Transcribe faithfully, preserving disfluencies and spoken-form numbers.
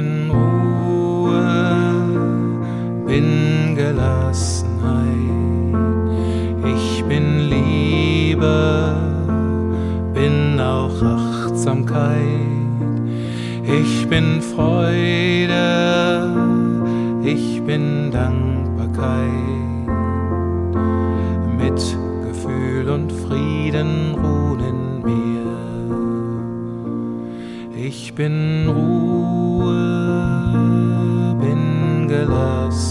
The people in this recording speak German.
bin Ruhe, bin Gelassenheit, ich bin Liebe, bin auch Achtsamkeit, ich bin Freude, ich bin Dankbarkeit, Mitgefühl und Frieden ruhen in mir. Ich bin Ruhe, bin gelassen.